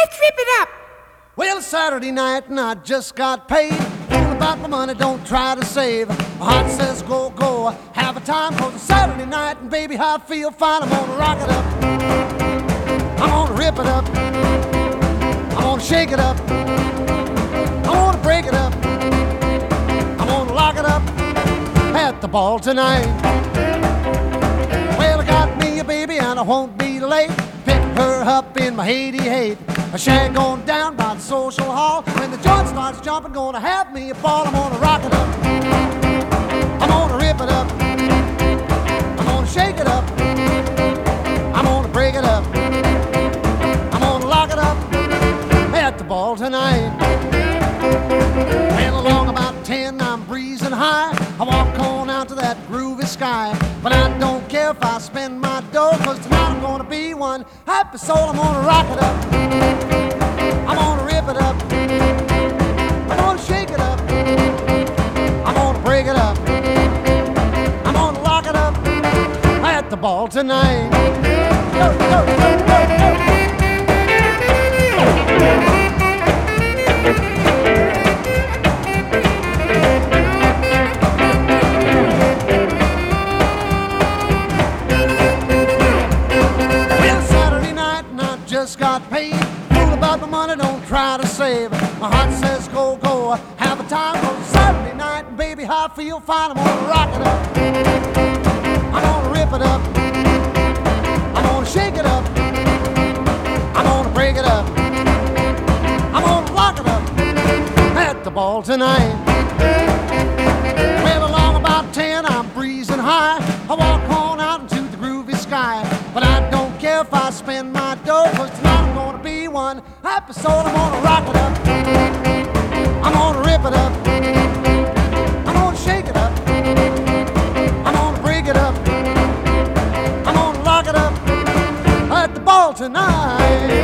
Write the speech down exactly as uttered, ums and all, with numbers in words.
Let's rip it up. Well, it's Saturday night and I just got paid. All about my money, don't try to save. My heart says go, go, have a time. Cause it's Saturday night and baby, I feel fine. I'm gonna rock it up, I'm gonna rip it up, I'm gonna shake it up, I'm gonna break it up, I'm gonna lock it up at the ball tonight. Well, I got me a baby and I won't be late. Pick her up in my eighty-eight. A shag going down by the social hall. When the joint starts jumping, gonna have me a ball. I'm gonna rock it up, I'm gonna rip it up, I'm gonna shake it up, I'm gonna break it up, I'm gonna lock it up at the ball tonight. Well, along about ten, I'm breezing high. I walk on out to that groovy sky. But I don't care if I spend my dough, cause tonight I'm gonna be one happy soul. I'm gonna rock it up, I'm gonna rip it up, I'm gonna shake it up, I'm gonna break it up, I'm gonna lock it up at the ball tonight. Go, go, go, go, go. Just got paid. Fool about my money, don't try to save. My heart says go, go, have a time. Cause it's Saturday night and baby, I feel fine. I'm gonna rock it up, I'm gonna rip it up, I'm gonna shake it up, I'm gonna break it up, I'm gonna lock it up at the ball tonight. Well, along about ten, I'm breezing high. I walk on out into the groovy sky. But I don't care if I spend my dough, cause tonight I'm gonna be one happy soul. I'm gonna rock it up, I'm gonna rip it up, I'm gonna shake it up, I'm gonna break it up, I'm gonna lock it up at the ball tonight.